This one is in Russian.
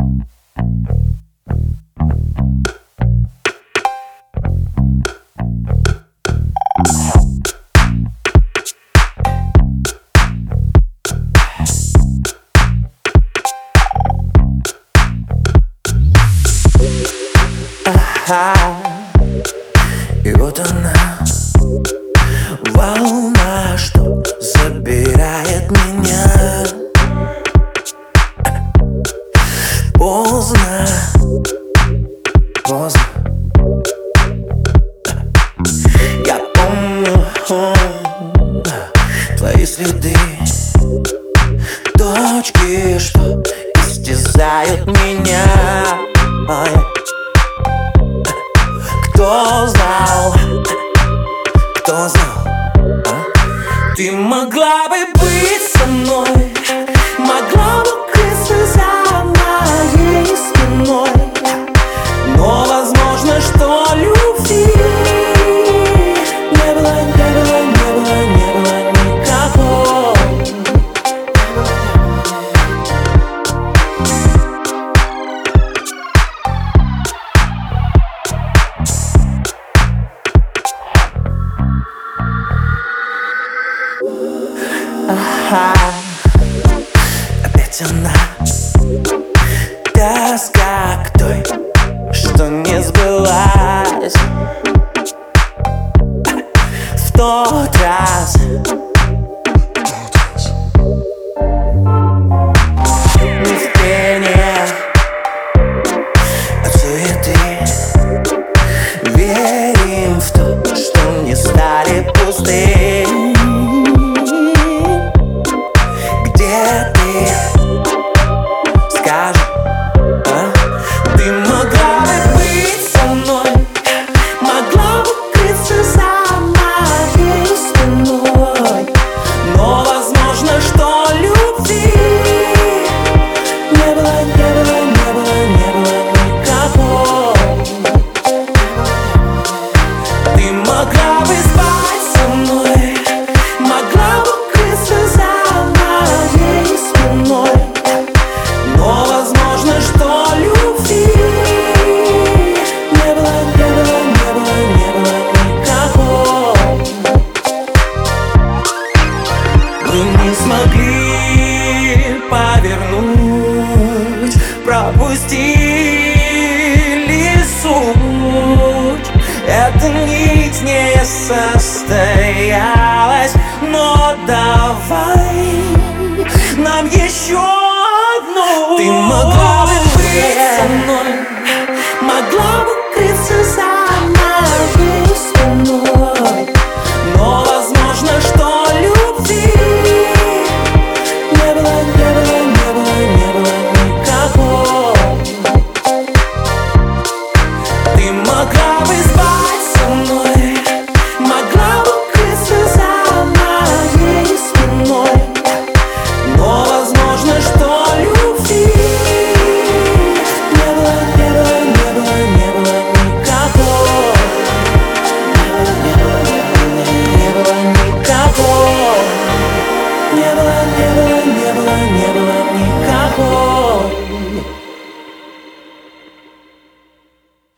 И вот она, волна, что забирает меня. Поздно, поздно. Я помню твои следы, точки, что истязают меня. Кто знал, Ты могла бы быть со мной, могла бы укрыться за моей спиной. Но возможно, что любви не было никакой. Опять она, тоска к той, что не сбылась в тот раз. Не в пение от суеты, верим в то, что не стали пусты. Скажи, ты могла бы быть со мной, могла бы укрыться за моей спиной. Но возможно, что любви не было никакой. Ты могла бы спать со мной, могла бы укрыться за моей спиной. Но возможно, что любви не было никакой. Мы не смогли повернуть, пропустили суть. Эта нить не состоялась, но давай нам еще одну. Ты могла бы быть со мной, могла бы